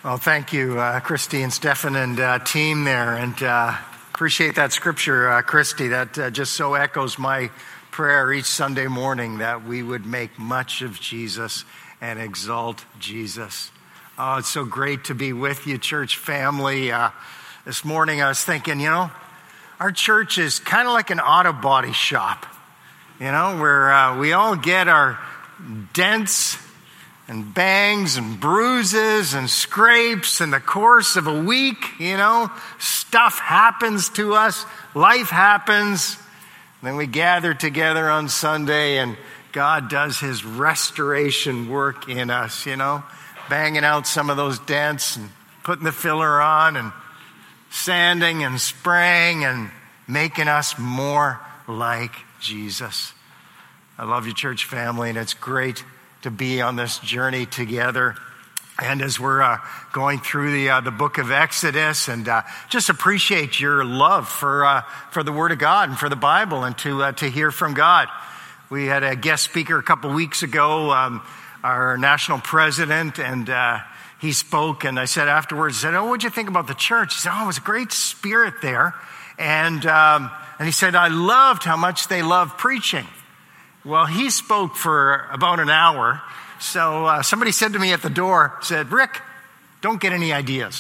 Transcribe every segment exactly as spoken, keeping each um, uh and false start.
Well, thank you, uh, Christy and Stefan and uh, team there, and uh, appreciate that scripture, uh, Christy. That uh, just so echoes my prayer each Sunday morning that we would make much of Jesus and exalt Jesus. Oh, it's so great to be with you, church family. Uh, this morning I was thinking, you know, our church is kind of like an auto body shop, you know, where uh, we all get our dents and bangs and bruises and scrapes in the course of a week. You know, stuff happens to us, life happens. Then we gather together on Sunday and God does his restoration work in us, you know, banging out some of those dents and putting the filler on and sanding and spraying and making us more like Jesus. I love you, church family, and it's great to be on this journey together. And as we're uh, going through the uh, the book of Exodus, and uh, just appreciate your love for uh, for the Word of God and for the Bible, and to uh, to hear from God. We had a guest speaker a couple weeks ago, um, our national president, and uh, he spoke. And I said afterwards, I said, "Oh, what'd you think about the church?" He said, "Oh, it was a great spirit there," and um, and he said, "I loved how much they love preaching." Well, he spoke for about an hour. So uh, somebody said to me at the door, said, "Rick, don't get any ideas."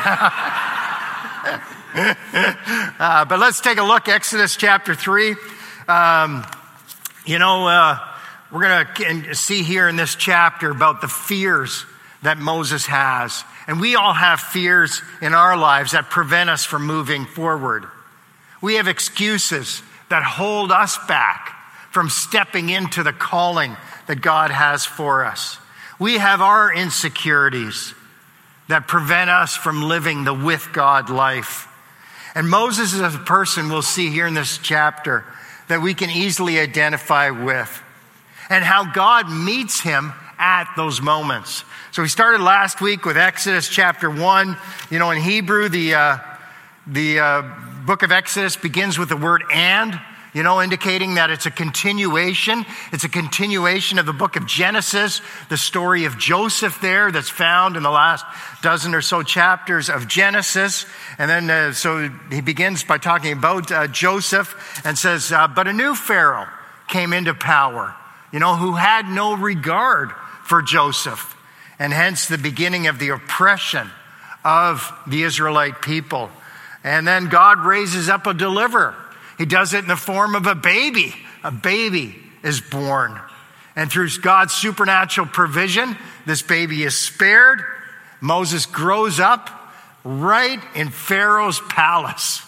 uh, but let's take a look, Exodus chapter three. Um, you know, uh, we're going to see here in this chapter about the fears that Moses has. And we all have fears in our lives that prevent us from moving forward. We have excuses that hold us back from stepping into the calling that God has for us. We have our insecurities that prevent us from living the with God life. And Moses is a person we'll see here in this chapter that we can easily identify with, and how God meets him at those moments. So we started last week with Exodus chapter one. You know, in Hebrew, the, uh, the uh, book of Exodus begins with the word "and," you know, indicating that it's a continuation. It's a continuation of the book of Genesis, the story of Joseph there that's found in the last dozen or so chapters of Genesis. And then, uh, so he begins by talking about uh, Joseph and says, uh, but a new Pharaoh came into power, you know, who had no regard for Joseph. And hence the beginning of the oppression of the Israelite people. And then God raises up a deliverer. He does it in the form of a baby. A baby is born. And through God's supernatural provision, this baby is spared. Moses grows up right in Pharaoh's palace.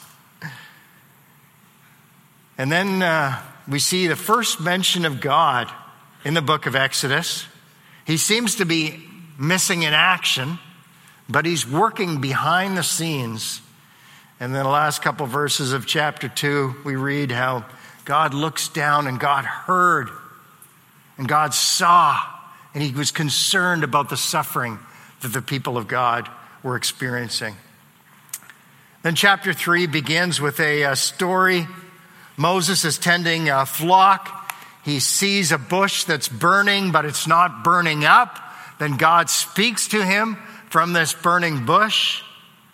And then uh, we see the first mention of God in the book of Exodus. He seems to be missing in action, but he's working behind the scenes. And then the last couple verses of chapter two, we read how God looks down and God heard and God saw, and he was concerned about the suffering that the people of God were experiencing. Then chapter three begins with a, a story. Moses is tending a flock. He sees a bush that's burning, but it's not burning up. Then God speaks to him from this burning bush.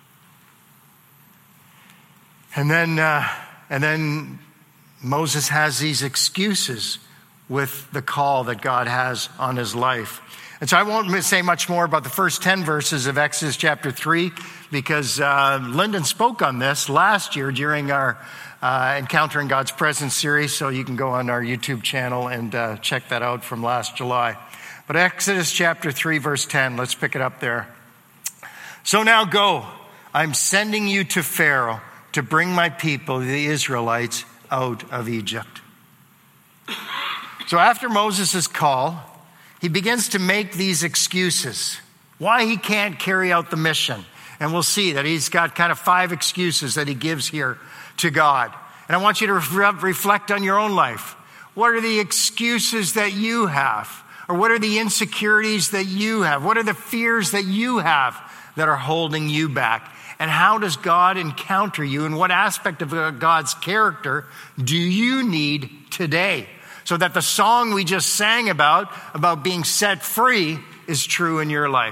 And then, uh, and then Moses has these excuses with the call that God has on his life. And so I won't say much more about the first ten verses of Exodus chapter three, because uh, Lyndon spoke on this last year during our uh, Encountering God's Presence series. So you can go on our YouTube channel and uh, check that out from last July. But Exodus chapter three, verse ten, let's pick it up there. So now go, I'm sending you to Pharaoh to bring my people, the Israelites, out of Egypt. So after Moses' call, he begins to make these excuses why he can't carry out the mission. And we'll see that he's got kind of five excuses that he gives here to God. And I want you to re- reflect on your own life. What are the excuses that you have? Or what are the insecurities that you have? What are the fears that you have that are holding you back? And how does God encounter you? And what aspect of God's character do you need today? So that the song we just sang about, about being set free, is true in your life.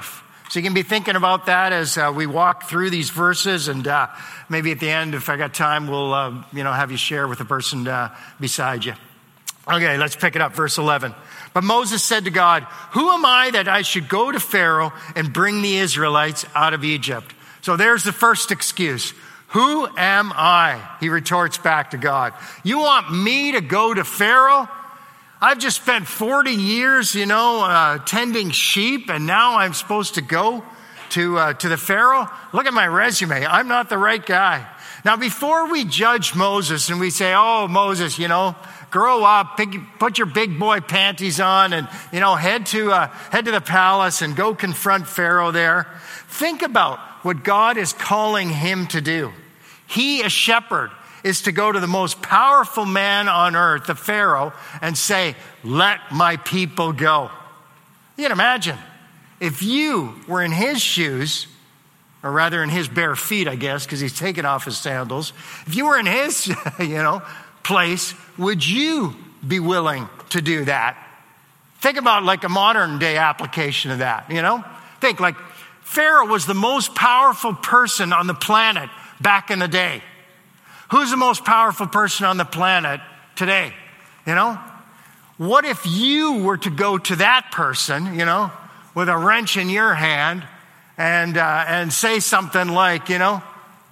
So you can be thinking about that as uh, we walk through these verses, and uh, maybe at the end, if I got time, we'll uh, you know have you share with the person uh, beside you. Okay, let's pick it up, verse eleven. But Moses said to God, "Who am I that I should go to Pharaoh and bring the Israelites out of Egypt?" So there's the first excuse. Who am I? He retorts back to God. You want me to go to Pharaoh? I've just spent forty years, you know, uh, tending sheep, and now I'm supposed to go to uh, to the Pharaoh? Look at my resume. I'm not the right guy. Now, before we judge Moses and we say, oh, Moses, you know, grow up, big, put your big boy panties on, and, you know, head to uh, head to the palace and go confront Pharaoh there. Think about what God is calling him to do. He, a shepherd, is to go to the most powerful man on earth, the Pharaoh, and say, let my people go. You can imagine, if you were in his shoes, or rather in his bare feet, I guess, because he's taken off his sandals. If you were in his, you know, place, would you be willing to do that? Think about like a modern day application of that, you know? Think like Pharaoh was the most powerful person on the planet back in the day. Who's the most powerful person on the planet today? You know? What if you were to go to that person, you know, with a wrench in your hand and uh, and say something like, you know,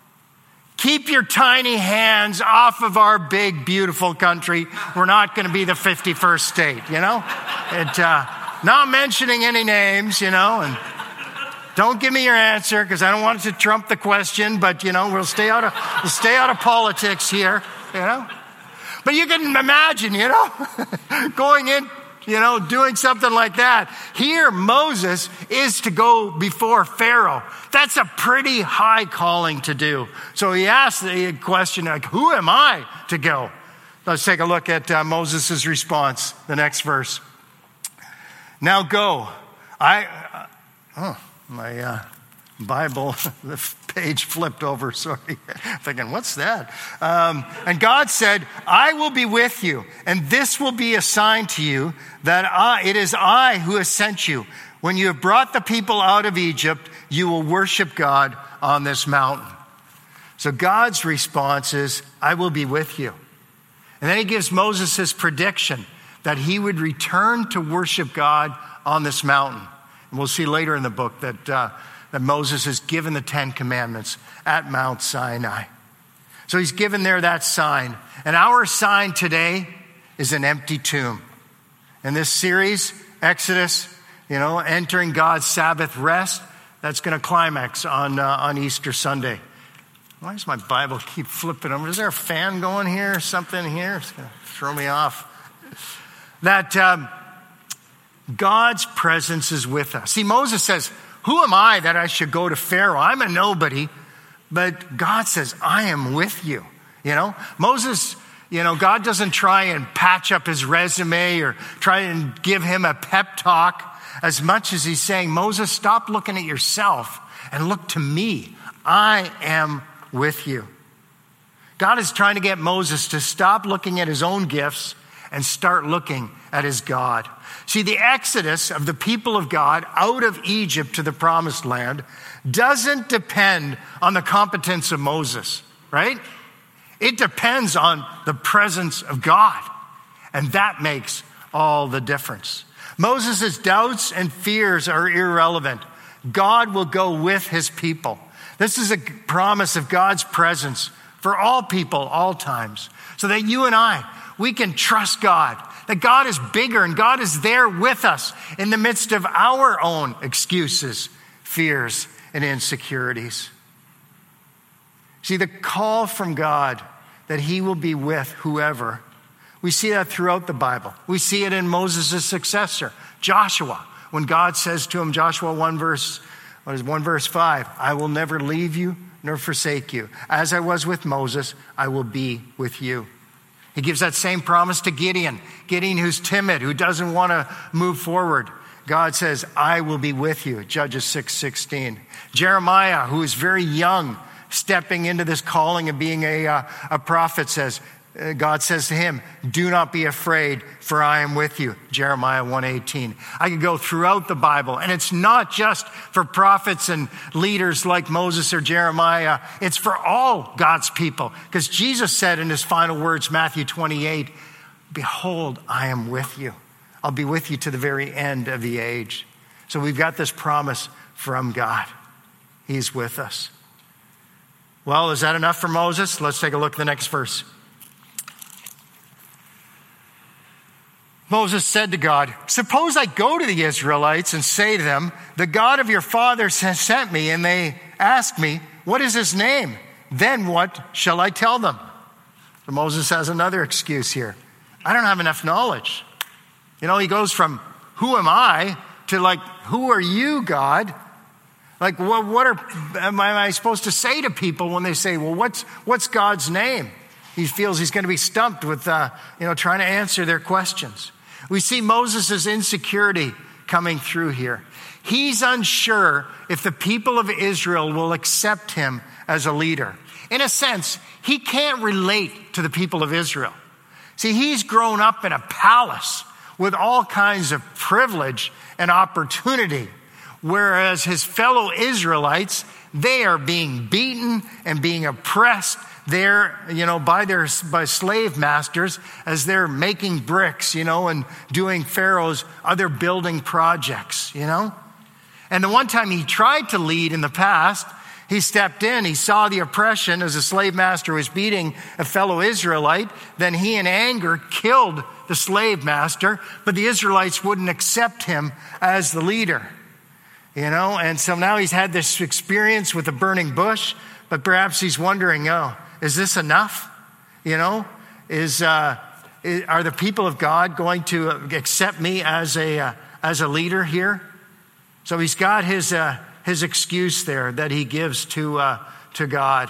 keep your tiny hands off of our big, beautiful country. We're not going to be the fifty-first state, you know? And, uh, not mentioning any names, you know, and don't give me your answer because I don't want it to trump the question, but, you know, we'll stay out of, we'll stay out of politics here, you know? But you can imagine, you know, going in, you know, doing something like that. Here, Moses is to go before Pharaoh. That's a pretty high calling to do. So he asked the question, like, who am I to go? Let's take a look at uh, Moses' response, the next verse. Now go. I, uh, oh, my uh, Bible, the page flipped over, sorry. Thinking, what's that? Um, and God said, I will be with you, and this will be a sign to you that I, it is I who has sent you. When you have brought the people out of Egypt, you will worship God on this mountain. So God's response is, I will be with you. And then he gives Moses his prediction that he would return to worship God on this mountain. And we'll see later in the book that uh, that Moses has given the Ten Commandments at Mount Sinai. So he's given there that sign. And our sign today is an empty tomb. In this series, Exodus, you know, entering God's Sabbath rest, that's going to climax on uh, on Easter Sunday. Why does my Bible keep flipping over? Is there a fan going here or something here? It's going to throw me off. That um, God's presence is with us. See, Moses says, who am I that I should go to Pharaoh? I'm a nobody. But God says, I am with you. You know, Moses, you know, God doesn't try and patch up his resume or try and give him a pep talk as much as he's saying, Moses, stop looking at yourself and look to me. I am with you. God is trying to get Moses to stop looking at his own gifts and start looking at his God. See, the exodus of the people of God out of Egypt to the promised land doesn't depend on the competence of Moses, right? It depends on the presence of God. And that makes all the difference. Moses' doubts and fears are irrelevant. God will go with his people. This is a promise of God's presence for all people, all times, so that you and I, we can trust God, that God is bigger and God is there with us in the midst of our own excuses, fears, and insecurities. See, the call from God that he will be with whoever, we see that throughout the Bible. We see it in Moses' successor, Joshua, when God says to him, Joshua one verse, what is one verse five, I will never leave you nor forsake you. As I was with Moses, I will be with you. He gives that same promise to Gideon. Gideon, who's timid, who doesn't want to move forward. God says, I will be with you. Judges six sixteen. Jeremiah, who is very young, stepping into this calling of being a, uh, a prophet, says, God says to him, do not be afraid, for I am with you. Jeremiah one eighteen. I could go throughout the Bible, and it's not just for prophets and leaders like Moses or Jeremiah. It's for all God's people. Because Jesus said in his final words, Matthew twenty-eight, behold, I am with you. I'll be with you to the very end of the age. So we've got this promise from God. He's with us. Well, is that enough for Moses? Let's take a look at the next verse. Moses said to God, suppose I go to the Israelites and say to them, the God of your fathers has sent me, and they ask me, what is his name? Then what shall I tell them? So Moses has another excuse here. I don't have enough knowledge. You know, he goes from who am I to like, who are you, God? Like, what, what are, am I supposed to say to people when they say, well, what's, what's God's name? He feels he's going to be stumped with, uh, you know, trying to answer their questions. We see Moses' insecurity coming through here. He's unsure if the people of Israel will accept him as a leader. In a sense, he can't relate to the people of Israel. See, he's grown up in a palace with all kinds of privilege and opportunity, whereas his fellow Israelites, they are being beaten and being oppressed there, you know, by their by slave masters as they're making bricks, you know, and doing Pharaoh's other building projects, you know. And the one time he tried to lead in the past, he stepped in, he saw the oppression as a slave master was beating a fellow Israelite. Then he in anger killed the slave master, but the Israelites wouldn't accept him as the leader, you know. And so now he's had this experience with a burning bush, but perhaps he's wondering, oh, is this enough? You know, is, uh, is are the people of God going to accept me as a uh, as a leader here? So he's got his uh, his excuse there that he gives to uh, to God.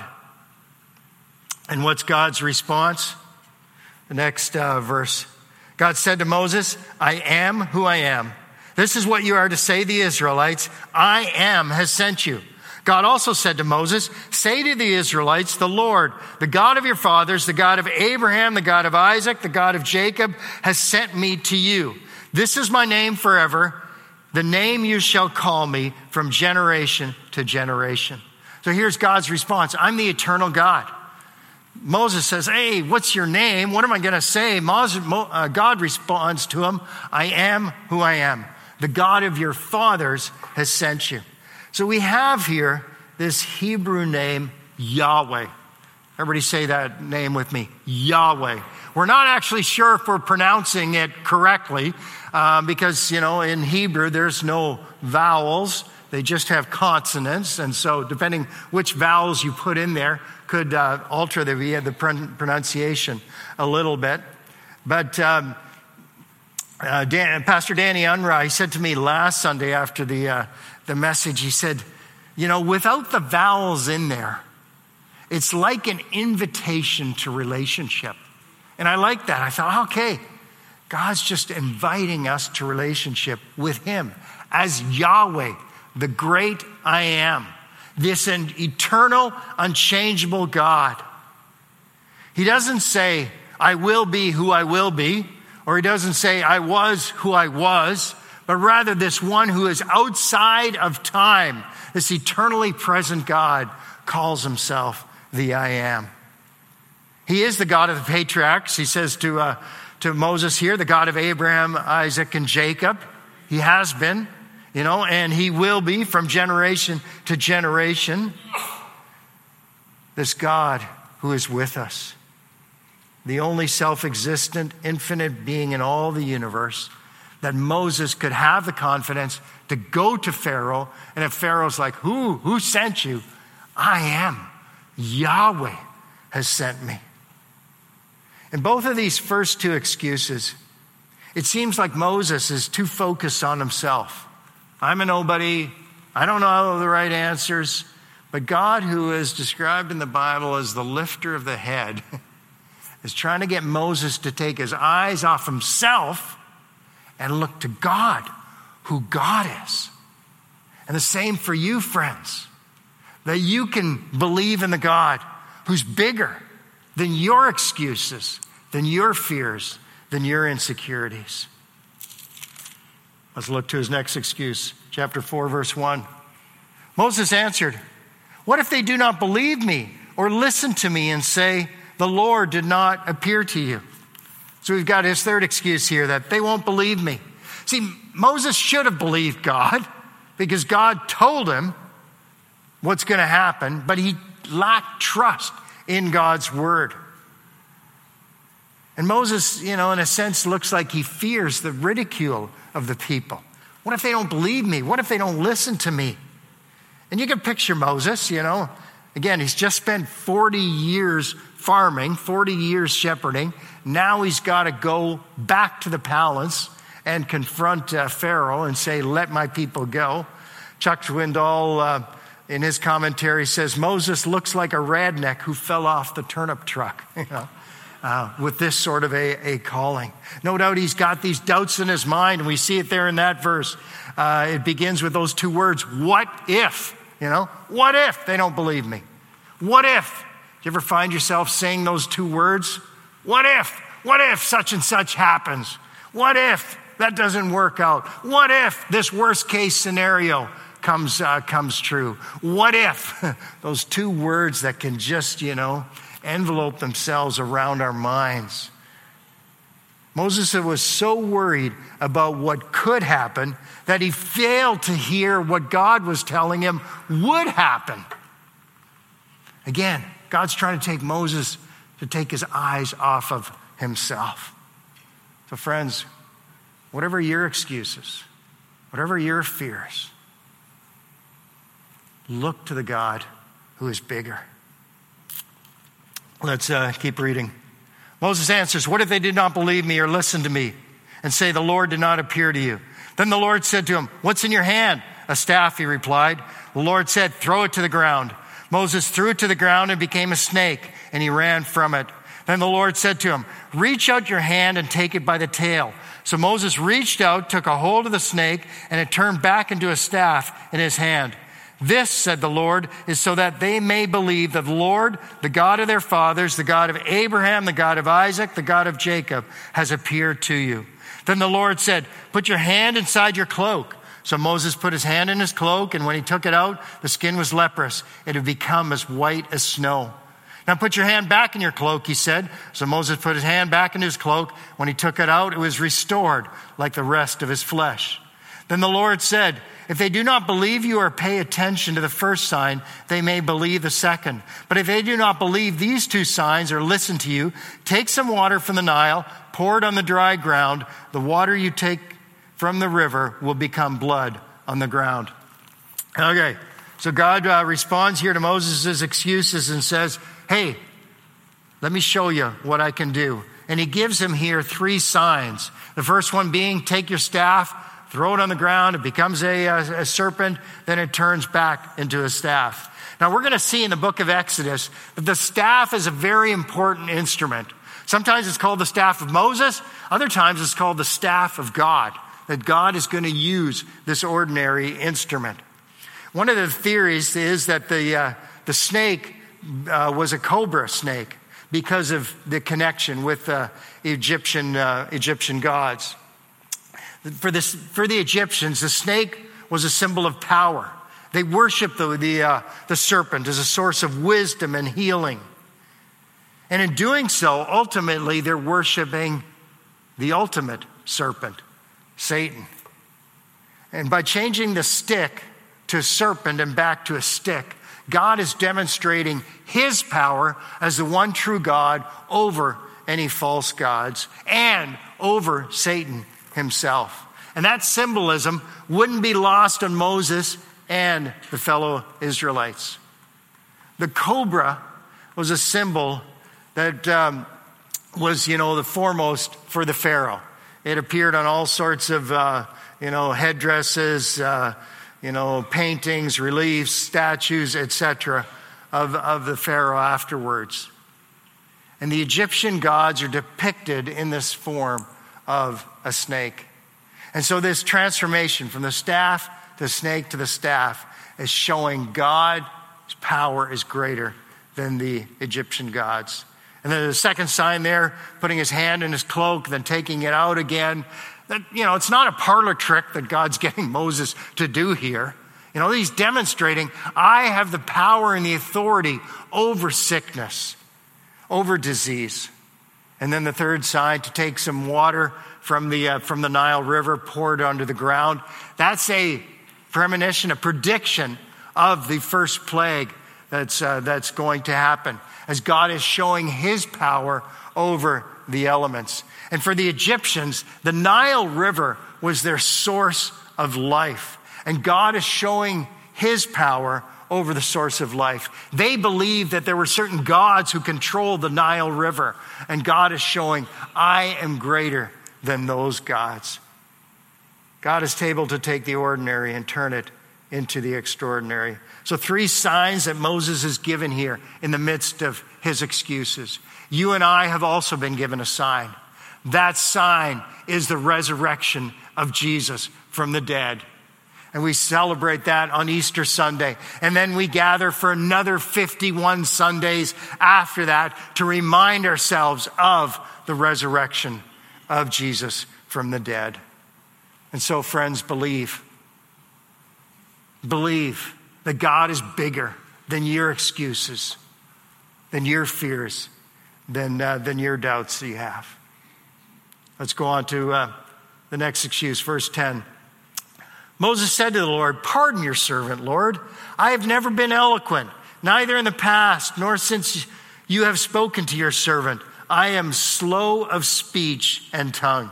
And what's God's response? The next uh, verse. God said to Moses, I am who I am. This is what you are to say to the Israelites. I am has sent you. God also said to Moses, say to the Israelites, the Lord, the God of your fathers, the God of Abraham, the God of Isaac, the God of Jacob, has sent me to you. This is my name forever, the name you shall call me from generation to generation. So here's God's response. I'm the eternal God. Moses says, hey, what's your name? What am I going to say? God responds to him, I am who I am. The God of your fathers has sent you. So we have here this Hebrew name, Yahweh. Everybody say that name with me, Yahweh. We're not actually sure if we're pronouncing it correctly uh, because, you know, in Hebrew, there's no vowels. They just have consonants. And so depending which vowels you put in there could uh, alter the, the pronunciation a little bit. But um, uh, Dan, Pastor Danny Unruh, he said to me last Sunday after the uh, the message, he said, you know, without the vowels in there, it's like an invitation to relationship. And I like that. I thought, okay, God's just inviting us to relationship with him as Yahweh, the great I am, this eternal, unchangeable God. He doesn't say, I will be who I will be, or he doesn't say, I was who I was, but rather this one who is outside of time, this eternally present God, calls himself the I am. He is the God of the patriarchs. He says to, uh, to Moses here, the God of Abraham, Isaac, and Jacob. He has been, you know, and he will be from generation to generation. This God who is with us, the only self-existent, infinite being in all the universe, that Moses could have the confidence to go to Pharaoh. And if Pharaoh's like, who, who sent you? I am. Yahweh has sent me. In both of these first two excuses, it seems like Moses is too focused on himself. I'm a nobody. I don't know the right answers. But God, who is described in the Bible as the lifter of the head, is trying to get Moses to take his eyes off himself and look to God, who God is. And the same for you, friends, that you can believe in the God who's bigger, than your excuses, than your fears, than your insecurities. Let's look to his next excuse. Chapter four, verse one. Moses answered, "What if they do not believe me or listen to me and say, 'The Lord did not appear to you'?" So we've got his third excuse here, that they won't believe me. See, Moses should have believed God because God told him what's going to happen, but he lacked trust in God's word. And Moses, you know, in a sense, looks like he fears the ridicule of the people. What if they don't believe me? What if they don't listen to me? And you can picture Moses, you know. Again, he's just spent forty years farming, forty years shepherding. Now he's got to go back to the palace and confront uh, Pharaoh and say, "Let my people go." Chuck Swindoll, uh, in his commentary, says Moses looks like a redneck who fell off the turnip truck, you know, uh, with this sort of a, a calling. No doubt he's got these doubts in his mind, and we see it there in that verse. Uh, it begins with those two words, "What if?" You know, what if they don't believe me? What if? Do you ever find yourself saying those two words? What if? What if such and such happens? What if that doesn't work out? What if this worst case scenario comes uh, comes true? What if? Those two words that can just, you know, envelope themselves around our minds. Moses was so worried about what could happen that he failed to hear what God was telling him would happen. Again, God's trying to take Moses to take his eyes off of himself. So friends, whatever your excuses, whatever your fears, look to the God who is bigger. Let's uh, keep reading. Moses answers, "What if they did not believe me or listen to me and say, 'The Lord did not appear to you?' Then the Lord said to him, 'What's in your hand?' 'A staff,' he replied. The Lord said, 'Throw it to the ground.' Moses threw it to the ground and became a snake, and he ran from it. Then the Lord said to him, 'Reach out your hand and take it by the tail.' So Moses reached out, took a hold of the snake, and it turned back into a staff in his hand. 'This,' said the Lord, 'is so that they may believe that the Lord, the God of their fathers, the God of Abraham, the God of Isaac, the God of Jacob, has appeared to you.' Then the Lord said, 'Put your hand inside your cloak.' So Moses put his hand in his cloak, and when he took it out, the skin was leprous. It had become as white as snow. 'Now put your hand back in your cloak,' he said. So Moses put his hand back in his cloak. When he took it out, it was restored like the rest of his flesh. Then the Lord said, 'If they do not believe you or pay attention to the first sign, they may believe the second. But if they do not believe these two signs or listen to you, take some water from the Nile, pour it on the dry ground. The water you take from the river will become blood on the ground.'" Okay, so God uh, responds here to Moses' excuses and says, "Hey, let me show you what I can do." And he gives him here three signs. The first one being, take your staff, throw it on the ground, it becomes a, a, a serpent, then it turns back into a staff. Now we're going to see in the book of Exodus that the staff is a very important instrument. Sometimes it's called the staff of Moses, other times it's called the staff of God, that God is going to use this ordinary instrument. One of the theories is that the, uh, the snake uh, was a cobra snake because of the connection with uh, Egyptian, uh, Egyptian gods. For, this, for the Egyptians, the snake was a symbol of power. They worshiped the, the, uh, the serpent as a source of wisdom and healing. And in doing so, ultimately, they're worshiping the ultimate serpent, Satan. And by changing the stick to a serpent and back to a stick, God is demonstrating his power as the one true God over any false gods and over Satan himself. And that symbolism wouldn't be lost on Moses and the fellow Israelites. The cobra was a symbol that um, was, you know, the foremost for the Pharaoh. It appeared on all sorts of, uh, you know, headdresses, uh, you know, paintings, reliefs, statues, et cetera of, of the Pharaoh afterwards. And the Egyptian gods are depicted in this form of a snake. And so this transformation from the staff to the snake to the staff is showing God's power is greater than the Egyptian gods. And then the second sign there, putting his hand in his cloak, then taking it out again. That, you know, it's not a parlor trick that God's getting Moses to do here. You know, he's demonstrating, I have the power and the authority over sickness, over disease. And then the third sign, to take some water from the uh, from the Nile River, pour it onto the ground. That's a premonition, a prediction of the first plague that's uh, that's going to happen, as God is showing his power over the elements. And for the Egyptians, the Nile River was their source of life. And God is showing his power over the source of life. They believed that there were certain gods who controlled the Nile River. And God is showing, I am greater than those gods. God is able to take the ordinary and turn it into the extraordinary. So three signs that Moses is given here in the midst of his excuses. You and I have also been given a sign. That sign is the resurrection of Jesus from the dead. And we celebrate that on Easter Sunday. And then we gather for another fifty-one Sundays after that to remind ourselves of the resurrection of Jesus from the dead. And so, friends, believe. Believe that God is bigger than your excuses, than your fears, than, uh, than your doubts that you have. Let's go on to uh, the next excuse, verse ten. Moses said to the Lord, pardon your servant, Lord. I have never been eloquent, neither in the past, nor since you have spoken to your servant. I am slow of speech and tongue.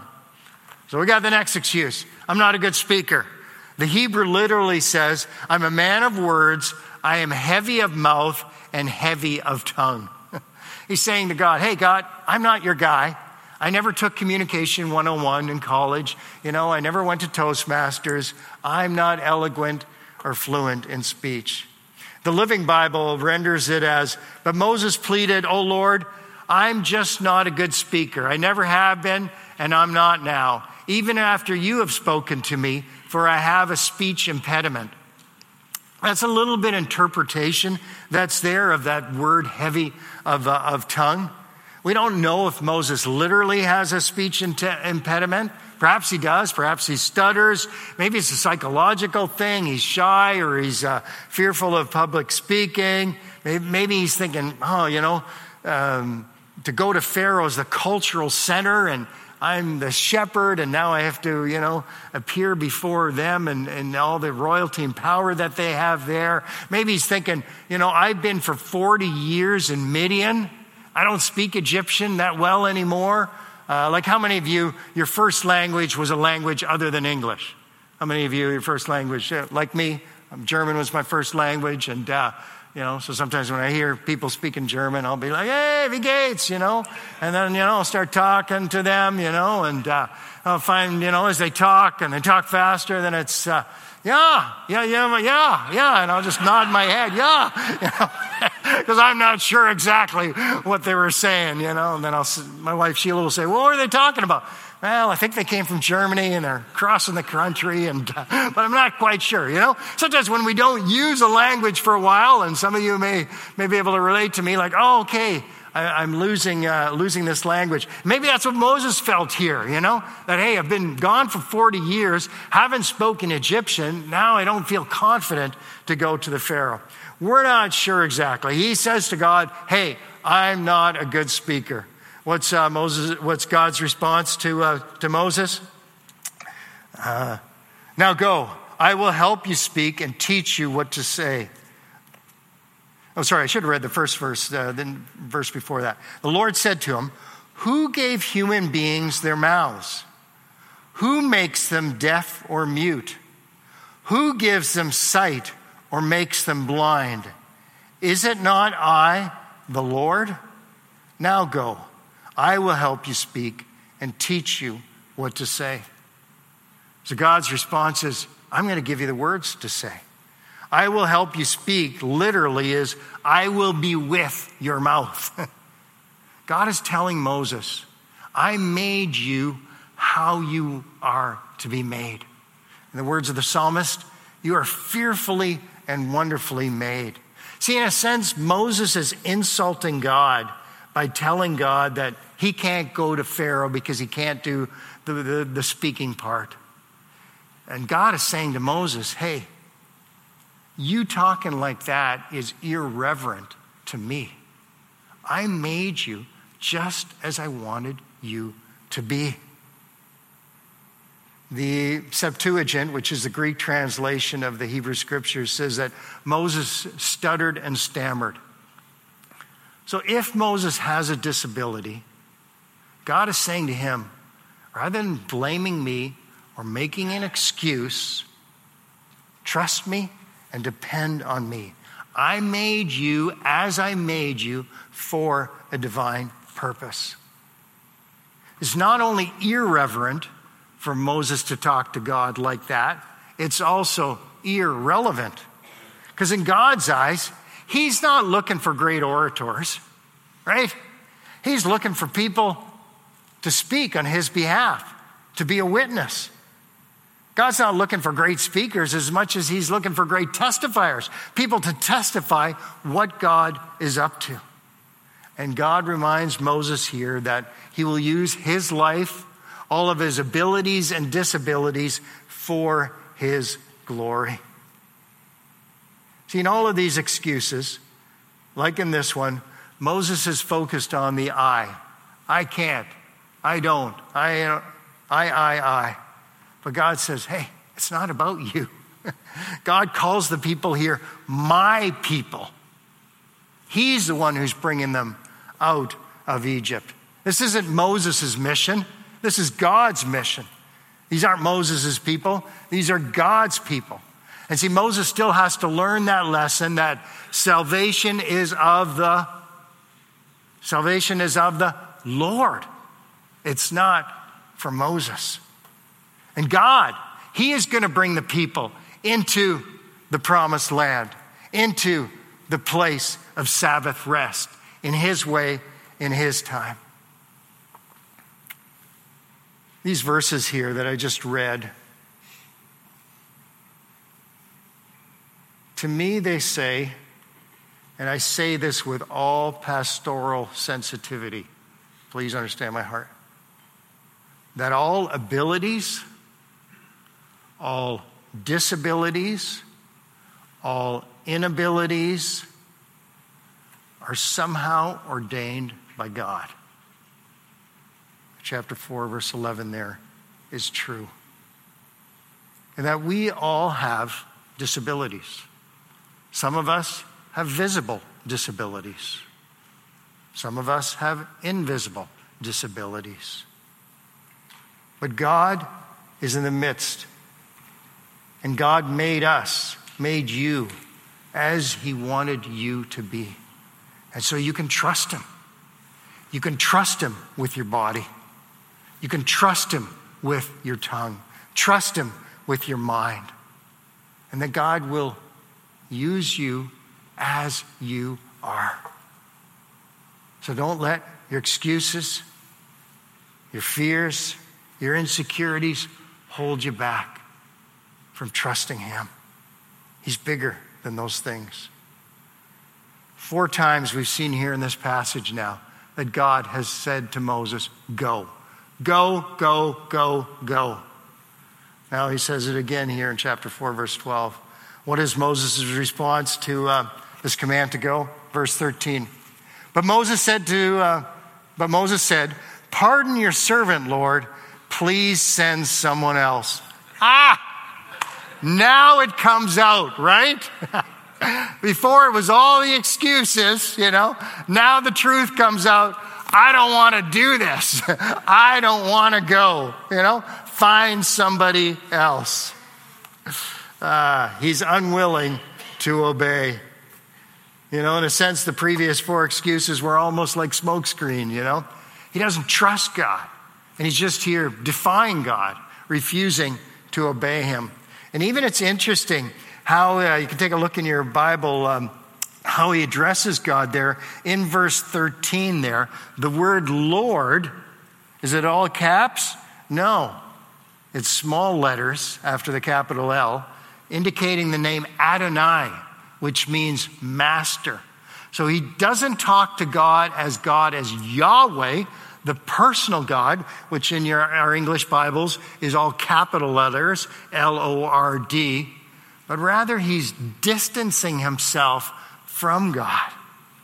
So we got the next excuse. I'm not a good speaker. The Hebrew literally says, I'm a man of words. I am heavy of mouth and heavy of tongue. He's saying to God, hey, God, I'm not your guy. I never took Communication one oh one in college. You know, I never went to Toastmasters. I'm not eloquent or fluent in speech. The Living Bible renders it as, but Moses pleaded, oh Lord, I'm just not a good speaker. I never have been, and I'm not now, even after you have spoken to me, for I have a speech impediment. That's a little bit interpretation that's there of that word heavy of, uh, of tongue. We don't know if Moses literally has a speech impediment. Perhaps he does. Perhaps he stutters. Maybe it's a psychological thing. He's shy or he's uh, fearful of public speaking. Maybe, maybe he's thinking, oh, you know, um, to go to Pharaoh is the cultural center and I'm the shepherd and now I have to, you know, appear before them and, and all the royalty and power that they have there. Maybe he's thinking, you know, I've been for forty years in Midian. I don't speak Egyptian that well anymore. Uh, like how many of you, your first language was a language other than English? How many of you, your first language, uh, like me, um, German was my first language. And, uh, you know, so sometimes when I hear people speaking German, I'll be like, hey, wie geht's, you know? And then, you know, I'll start talking to them, you know, and uh, I'll find, you know, as they talk and they talk faster, then it's, uh, yeah, yeah, yeah, yeah, yeah. And I'll just nod my head, yeah, you know, because I'm not sure exactly what they were saying, you know. And then I'll, my wife Sheila will say, well, what are they talking about? Well, I think they came from Germany and they're crossing the country, and uh, but I'm not quite sure, you know. Sometimes when we don't use a language for a while, and some of you may, may be able to relate to me, like, oh, okay, I, I'm losing uh, losing this language. Maybe that's what Moses felt here, you know, that, hey, I've been gone for forty years, haven't spoken Egyptian, now I don't feel confident to go to the Pharaoh. We're not sure exactly. He says to God, hey, I'm not a good speaker. What's uh, Moses? What's God's response to uh, to Moses? Uh, now go, I will help you speak and teach you what to say. Oh, sorry, I should have read the first verse, uh, then verse before that. The Lord said to him, who gave human beings their mouths? Who makes them deaf or mute? Who gives them sight or makes them blind? Is it not I, the Lord? Now go, I will help you speak and teach you what to say. So God's response is, I'm going to give you the words to say. I will help you speak literally is, I will be with your mouth. God is telling Moses, I made you how you are to be made. In the words of the psalmist, you are fearfully and wonderfully made. See, in a sense, Moses is insulting God by telling God that he can't go to Pharaoh because he can't do the, the, the speaking part. And God is saying to Moses, hey, you talking like that is irreverent to me. I made you just as I wanted you to be. The Septuagint, which is the Greek translation of the Hebrew Scriptures, says that Moses stuttered and stammered. So if Moses has a disability, God is saying to him, rather than blaming me or making an excuse, trust me and depend on me. I made you as I made you for a divine purpose. It's not only irreverent for Moses to talk to God like that, it's also irrelevant. Because in God's eyes, he's not looking for great orators, right? He's looking for people to speak on his behalf, to be a witness. God's not looking for great speakers as much as he's looking for great testifiers, people to testify what God is up to. And God reminds Moses here that he will use his life, all of his abilities and disabilities for his glory. See, in all of these excuses, like in this one, Moses is focused on the I. I can't. I don't. I, I, I, I. But God says, hey, it's not about you. God calls the people here my people. He's the one who's bringing them out of Egypt. This isn't Moses' mission. This is God's mission. These aren't Moses' people. These are God's people. And see, Moses still has to learn that lesson that salvation is of the, salvation is of the Lord. It's not for Moses. And God, he is going to bring the people into the promised land, into the place of Sabbath rest, in his way, in his time. These verses here that I just read, to me they say, and I say this with all pastoral sensitivity, please understand my heart, that all abilities, all disabilities, all inabilities are somehow ordained by God. Chapter four, verse eleven there is true. And that we all have disabilities. Some of us have visible disabilities. Some of us have invisible disabilities. But God is in the midst. And God made us, made you as he wanted you to be. And so you can trust him. You can trust him with your body. You can trust him with your tongue. Trust him with your mind. And that God will use you as you are. So don't let your excuses, your fears, your insecurities hold you back from trusting him. He's bigger than those things. Four times we've seen here in this passage now that God has said to Moses, go, go, go, go, go. Now he says it again here in chapter four, verse twelve. What is Moses' response to uh, this command to go? Verse thirteen. But Moses said to, uh, but Moses said, pardon your servant, Lord. Please send someone else. Ah! Now it comes out, right? Before it was all the excuses, you know. Now the truth comes out. I don't want to do this. I don't want to go, you know. Find somebody else. Uh, he's unwilling to obey. You know, in a sense, the previous four excuses were almost like smokescreen, you know. He doesn't trust God. And he's just here defying God, refusing to obey him. And even it's interesting how, uh, you can take a look in your Bible, um, how he addresses God there. In verse thirteen there, the word Lord, is it all caps? No. It's small letters after the capital L, indicating the name Adonai, which means master. So he doesn't talk to God as God as Yahweh, the personal God, which in your, our English Bibles is all capital letters, L O R D, but rather he's distancing himself from God.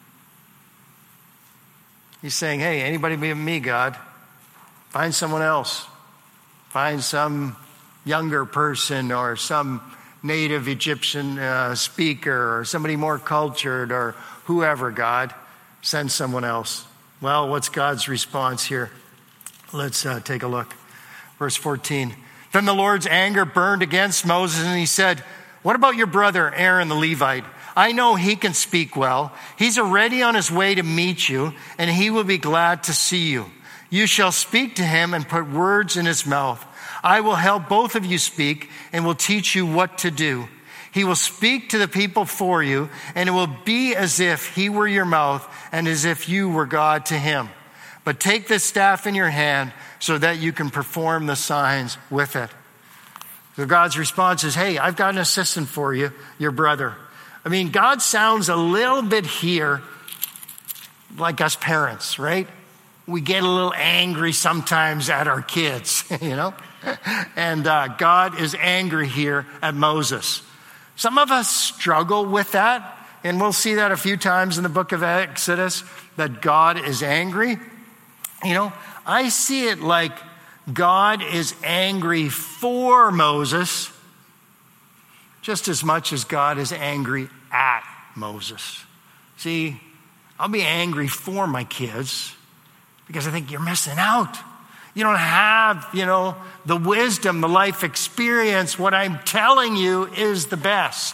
He's saying, hey, anybody but me, God, find someone else. Find some younger person or some native Egyptian uh, speaker or somebody more cultured or whoever, God. Send someone else. Well, what's God's response here? Let's uh, take a look. Verse fourteen. Then the Lord's anger burned against Moses, and he said, what about your brother Aaron the Levite? I know he can speak well. He's already on his way to meet you, and he will be glad to see you. You shall speak to him and put words in his mouth. I will help both of you speak and will teach you what to do. He will speak to the people for you, and it will be as if he were your mouth and as if you were God to him. But take this staff in your hand so that you can perform the signs with it. So God's response is, hey, I've got an assistant for you, your brother. I mean, God sounds a little bit here like us parents, right? We get a little angry sometimes at our kids, you know? And uh, God is angry here at Moses. Some of us struggle with that, and we'll see that a few times in the book of Exodus, that God is angry. You know, I see it like God is angry for Moses just as much as God is angry at Moses. See, I'll be angry for my kids because I think you're missing out. You don't have, you know, the wisdom, the life experience. What I'm telling you is the best.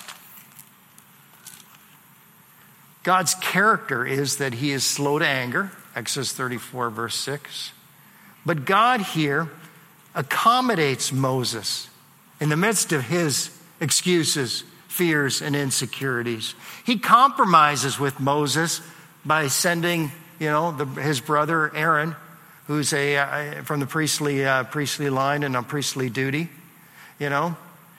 God's character is that he is slow to anger, Exodus thirty-four, verse six. But God here accommodates Moses in the midst of his excuses, fears, and insecurities. He compromises with Moses by sending, you know, the, his brother Aaron, who's a uh, from the priestly uh, priestly line and on priestly duty. You know,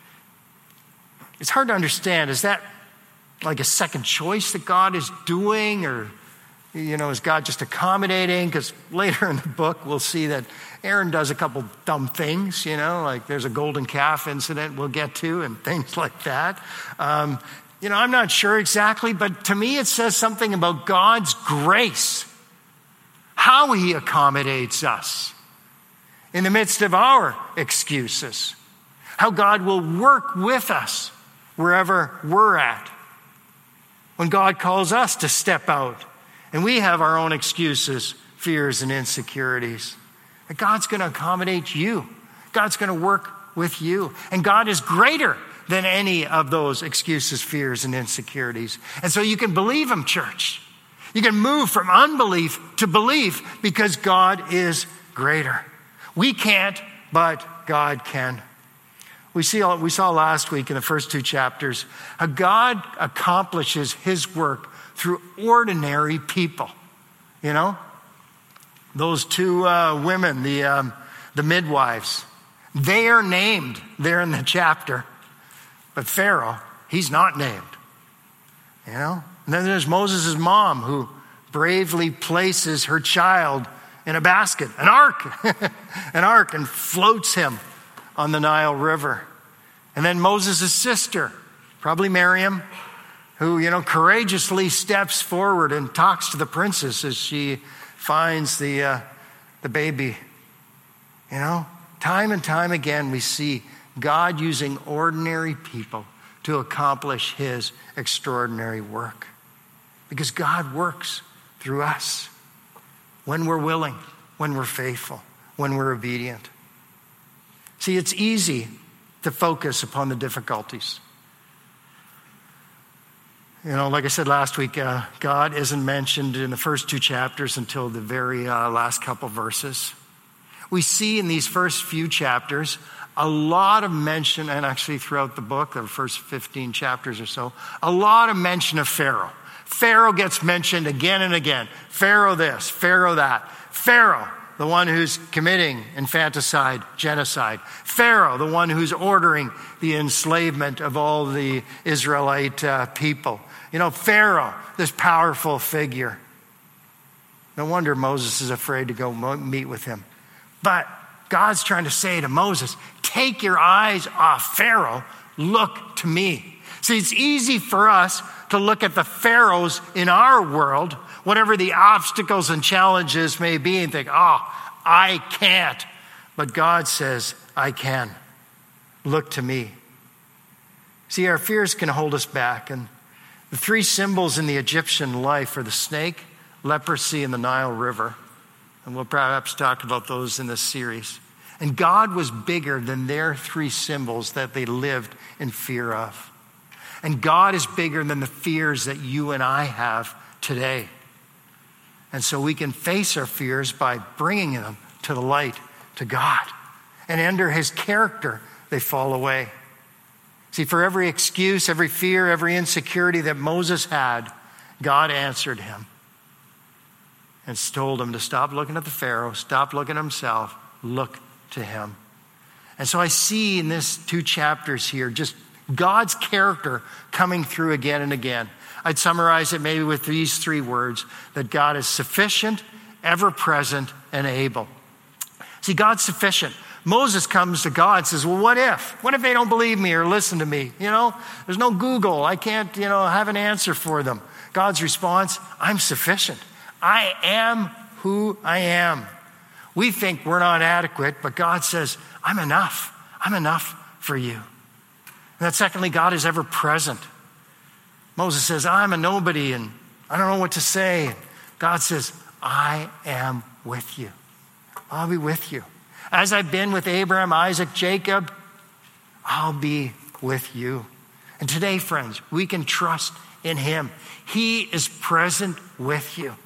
it's hard to understand. Is that like a second choice that God is doing, or you know, is God just accommodating? Because later in the book we'll see that Aaron does a couple dumb things. You know, like there's a golden calf incident we'll get to, and things like that. Um, you know, I'm not sure exactly, but to me it says something about God's grace. How he accommodates us in the midst of our excuses. How God will work with us wherever we're at. When God calls us to step out and we have our own excuses, fears, and insecurities. And God's going to accommodate you. God's going to work with you. And God is greater than any of those excuses, fears, and insecurities. And so you can believe him, church. You can move from unbelief to belief because God is greater. We can't, but God can. We see, we saw last week in the first two chapters how God accomplishes his work through ordinary people. You know, those two uh, women, the um, the midwives, they are named there in the chapter, but Pharaoh, he's not named. You know. And then there's Moses' mom who bravely places her child in a basket, an ark, an ark, and floats him on the Nile River. And then Moses' sister, probably Miriam, who, you know, courageously steps forward and talks to the princess as she finds the, uh, the baby. You know, time and time again we see God using ordinary people to accomplish his extraordinary work. Because God works through us when we're willing, when we're faithful, when we're obedient. See, it's easy to focus upon the difficulties. You know, like I said last week, uh, God isn't mentioned in the first two chapters until the very uh, last couple verses. We see in these first few chapters a lot of mention, and actually throughout the book, the first fifteen chapters or so, a lot of mention of Pharaoh. Pharaoh gets mentioned again and again. Pharaoh this, Pharaoh that. Pharaoh, the one who's committing infanticide, genocide. Pharaoh, the one who's ordering the enslavement of all the Israelite uh, people. You know, Pharaoh, this powerful figure. No wonder Moses is afraid to go meet with him. But God's trying to say to Moses, take your eyes off Pharaoh, look to me. See, it's easy for us to look at the pharaohs in our world, whatever the obstacles and challenges may be, and think, oh, I can't. But God says, I can. Look to me. See, our fears can hold us back. And the three symbols in the Egyptian life are the snake, leprosy, and the Nile River. And we'll perhaps talk about those in this series. And God was bigger than their three symbols that they lived in fear of. And God is bigger than the fears that you and I have today. And so we can face our fears by bringing them to the light, to God. And under his character, they fall away. See, for every excuse, every fear, every insecurity that Moses had, God answered him and told him to stop looking at the Pharaoh, stop looking at himself, look to him. And so I see in these two chapters here just God's character coming through again and again. I'd summarize it maybe with these three words, that God is sufficient, ever-present, and able. See, God's sufficient. Moses comes to God and says, well, what if? What if they don't believe me or listen to me? You know, there's no Google. I can't, you know, have an answer for them. God's response, I'm sufficient. I am who I am. We think we're not adequate, but God says, I'm enough. I'm enough for you. And that secondly, God is ever present. Moses says, I'm a nobody and I don't know what to say. God says, I am with you. I'll be with you. As I've been with Abraham, Isaac, Jacob, I'll be with you. And today, friends, we can trust in him. He is present with you.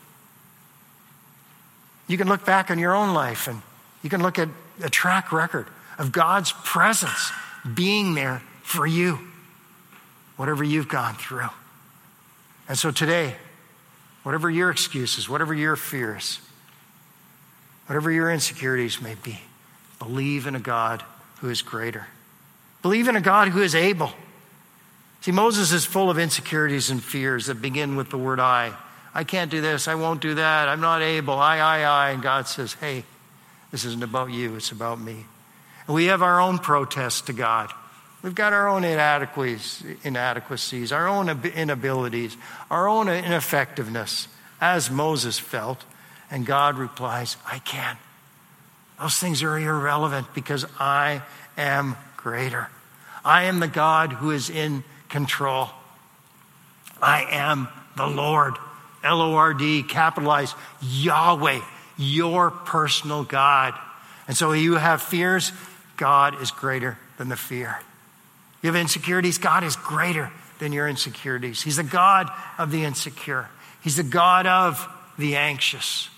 You can look back on your own life and you can look at a track record of God's presence being there for you, whatever you've gone through. And so today, whatever your excuses, whatever your fears, whatever your insecurities may be, believe in a God who is greater. Believe in a God who is able. See, Moses is full of insecurities and fears that begin with the word I. I can't do this. I won't do that. I'm not able. I, I, I. And God says, hey, this isn't about you. It's about me. And we have our own protests to God. We've got our own inadequacies, inadequacies, our own inabilities, our own ineffectiveness, as Moses felt. And God replies, I can. Those things are irrelevant because I am greater. I am the God who is in control. I am the Lord. L O R D, capitalized, Yahweh, your personal God. And so you have fears, God is greater than the fear. You have insecurities, God is greater than your insecurities. He's the God of the insecure. He's the God of the anxious.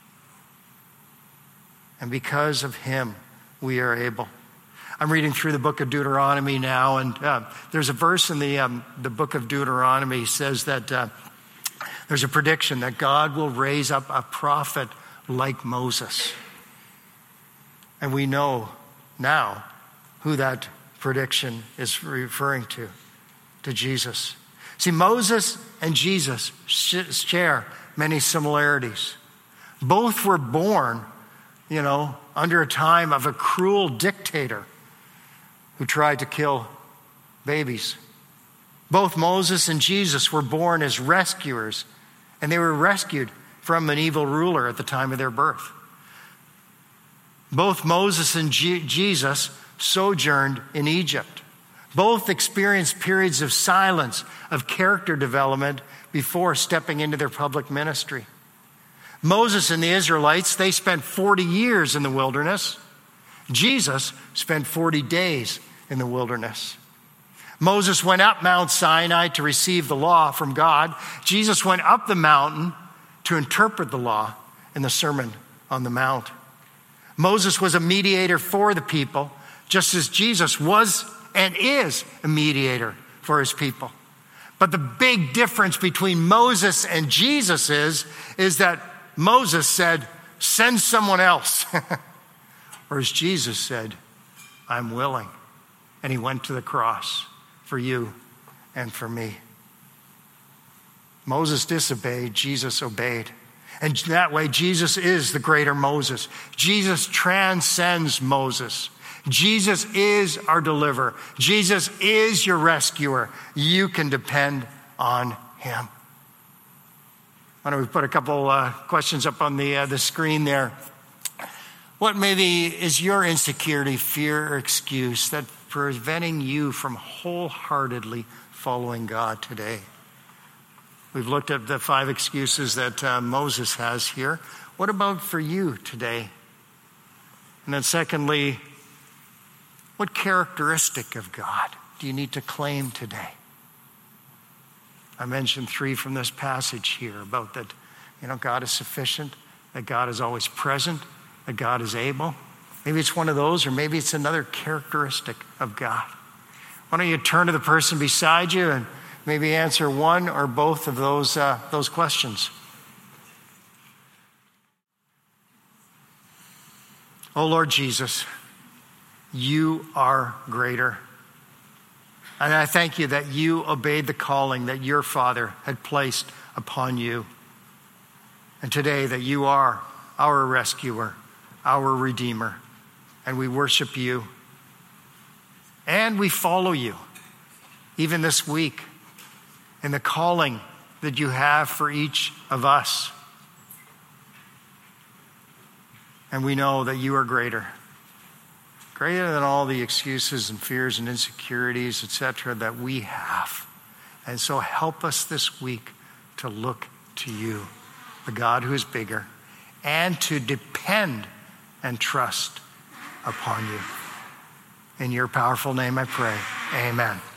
And because of him, we are able. I'm reading through the book of Deuteronomy now, and uh, there's a verse in the, um, the book of Deuteronomy says that uh, there's a prediction that God will raise up a prophet like Moses. And we know now who that prediction is referring to, to Jesus. See, Moses and Jesus share many similarities. Both were born, you know, under a time of a cruel dictator who tried to kill babies. Both Moses and Jesus were born as rescuers, and they were rescued from an evil ruler at the time of their birth. Both Moses and G- Jesus sojourned in Egypt. Both experienced periods of silence, of character development before stepping into their public ministry. Moses and the Israelites, they spent forty years in the wilderness. Jesus spent forty days in the wilderness. Moses went up Mount Sinai to receive the law from God. Jesus went up the mountain to interpret the law in the Sermon on the Mount. Moses was a mediator for the people, just as Jesus was and is a mediator for his people. But the big difference between Moses and Jesus is, is that Moses said, send someone else. Whereas Jesus said, I'm willing. And he went to the cross for you and for me. Moses disobeyed, Jesus obeyed. And that way, Jesus is the greater Moses. Jesus transcends Moses. Jesus is our deliverer. Jesus is your rescuer. You can depend on him. Why don't we put a couple uh, questions up on the, uh, the screen there? What maybe is your insecurity, fear, or excuse that preventing you from wholeheartedly following God today? We've looked at the five excuses that uh, Moses has here. What about for you today? And then secondly, what characteristic of God do you need to claim today? I mentioned three from this passage here about that, you know, God is sufficient, that God is always present, that God is able. Maybe it's one of those, or maybe it's another characteristic of God. Why don't you turn to the person beside you and maybe answer one or both of those, uh, those questions. Oh, Lord Jesus, you are greater. And I thank you that you obeyed the calling that your Father had placed upon you. And today that you are our rescuer, our Redeemer. And we worship you. And we follow you, even this week, in the calling that you have for each of us. And we know that you are greater. Greater than all the excuses and fears and insecurities, et cetera, that we have. And so help us this week to look to you, the God who is bigger, and to depend and trust upon you. In your powerful name I pray, amen.